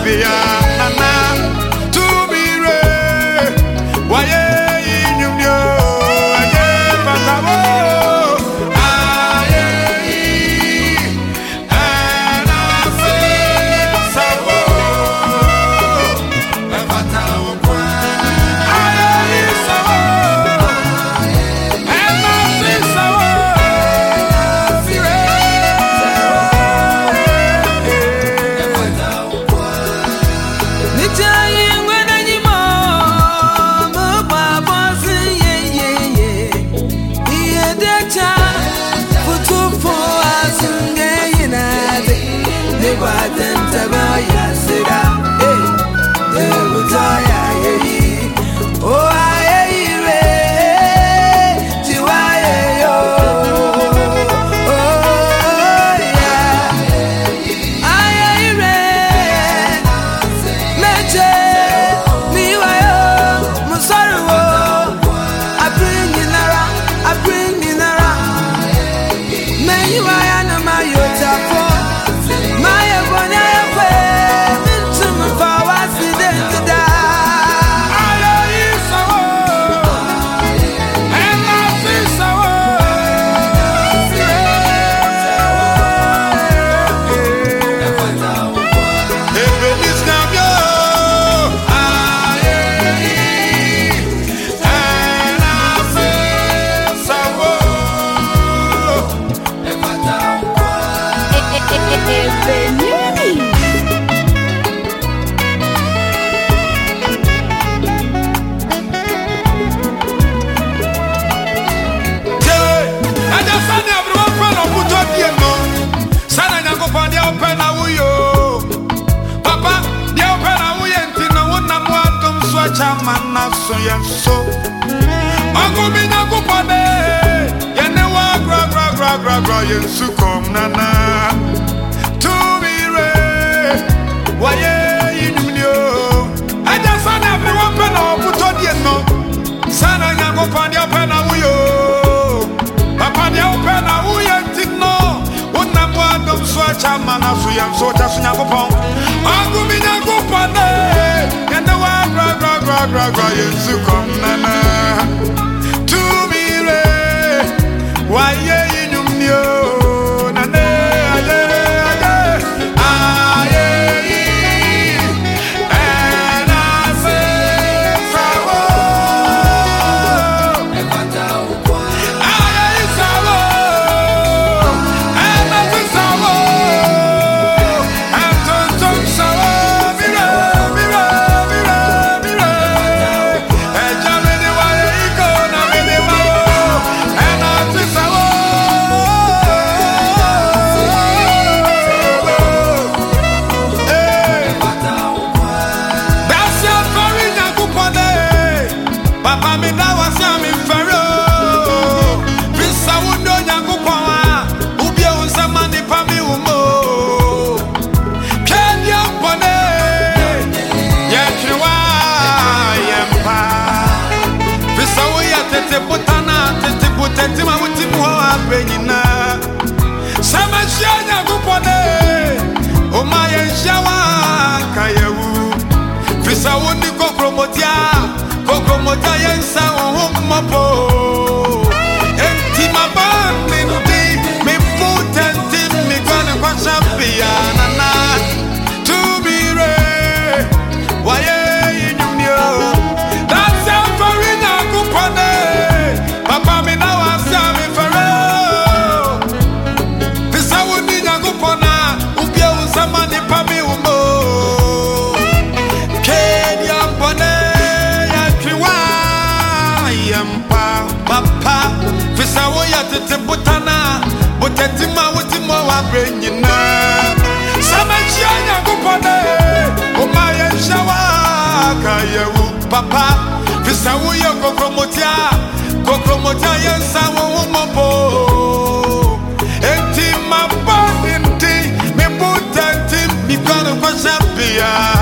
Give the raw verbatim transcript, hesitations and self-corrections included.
bia nana to be re why you know again patawo Chamana so yenso Agumina kupade Yene wa gra gra gra gra gra yensu kom nana To be re Waye yinumnio Aja sana everyone pena oputo dieno Sana nyango pandi opena uyo Papa dia opena uye tino Una mwado mswa chamana so yenso Jasu nyango pon Agumina kupade Yene wa gra gra gra gra gra yensu kom nana To be re Waye yinumnio Nane aye aye Aye And I say Sawo Aye Sawo And I say Sawo And ton ton Sawo Mira mira mira mira Eja mene waye iko na mene wawo And I say Sawo That's your story nyakupone Papa mi da wasa mi fero Pisa wundo nyakupona Ubie unsama nipa mi umo Kedi ampone Yekriwa yempa Pisa wuya tete putana Tete putete ma wuti muwa benyina Sama shia nyakupone Oma yenshawa kayewu Pisa wundi kokromotia Kokromotia yensa uhumopo Enti mabandi ndi Mipute enti migwane kwa shambia Nana To be re Waye yinyumnio That's how farina kupane Papa mi na wasa mi fero Pisa wundi nyakupona Ubia uzama nipa mi umo Kedi ampone Yakriwa Yempa Papa Pisa wuya tete butana Buteti ma wuti mo wa brenyina Sama chia nyakupone Oma yenshawa kayewu Papa Pisa wuya kokromotia Kokromotia yensa wuhumopo Enti mabandi ndi Mibute enti Migwane kwa shambia